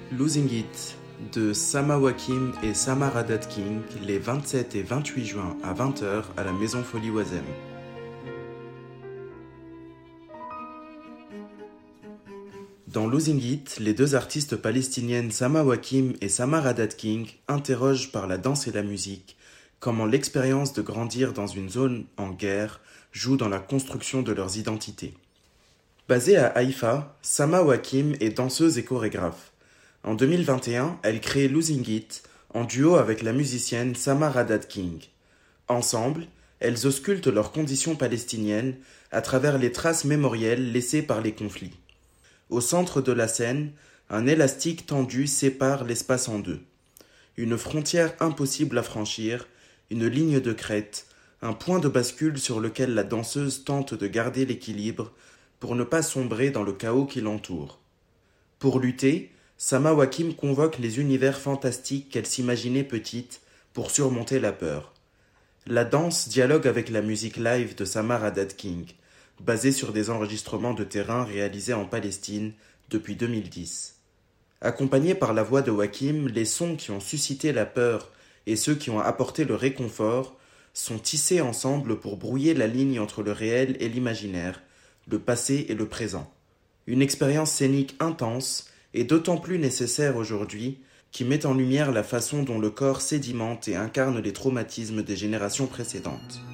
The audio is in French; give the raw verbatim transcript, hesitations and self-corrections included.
Losing It de Sama Wakim et Sama Radat King les vingt-sept et vingt-huit juin à vingt heures à la Maison Folie Oisem. Dans Losing It, les deux artistes palestiniennes Sama Wakim et Sama Radat King interrogent par la danse et la musique comment l'expérience de grandir dans une zone en guerre joue dans la construction de leurs identités. Basée à Haïfa, Sama Wakim est danseuse et chorégraphe. En deux mille vingt et un, elle crée Losing It en duo avec la musicienne Sama Radat King. Ensemble, elles auscultent leurs conditions palestiniennes à travers les traces mémorielles laissées par les conflits. Au centre de la scène, un élastique tendu sépare l'espace en deux. Une frontière impossible à franchir, une ligne de crête, un point de bascule sur lequel la danseuse tente de garder l'équilibre pour ne pas sombrer dans le chaos qui l'entoure. Pour lutter, Sama Wakim convoque les univers fantastiques qu'elle s'imaginait petite pour surmonter la peur. La danse dialogue avec la musique live de Sama Radat King, basée sur des enregistrements de terrain réalisés en Palestine depuis deux mille dix. Accompagnés par la voix de Wakim, les sons qui ont suscité la peur et ceux qui ont apporté le réconfort sont tissés ensemble pour brouiller la ligne entre le réel et l'imaginaire, le passé et le présent. Une expérience scénique intense et d'autant plus nécessaire aujourd'hui, qui met en lumière la façon dont le corps sédimente et incarne les traumatismes des générations précédentes.